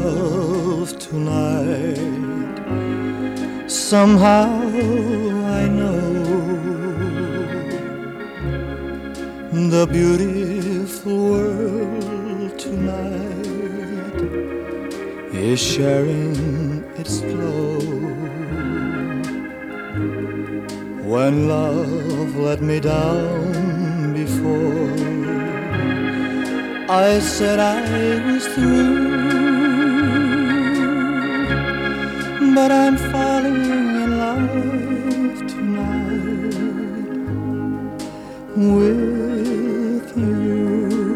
love tonight. Somehow I know the beautiful world tonight is sharing its glow. When love let me down before, I said I was through, but I'm falling in love tonight with you.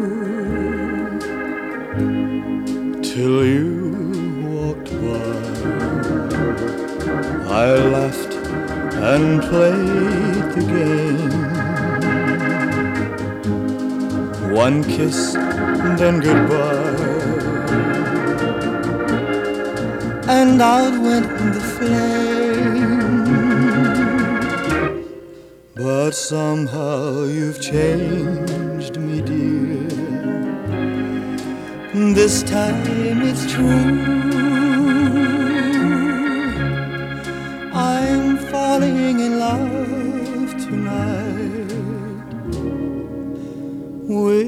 Till you walked by, I laughed and played the game. One kiss, then goodbye, and out went the flame. But somehow you've changed me, dear. This time it's true, I'm falling in love tonight with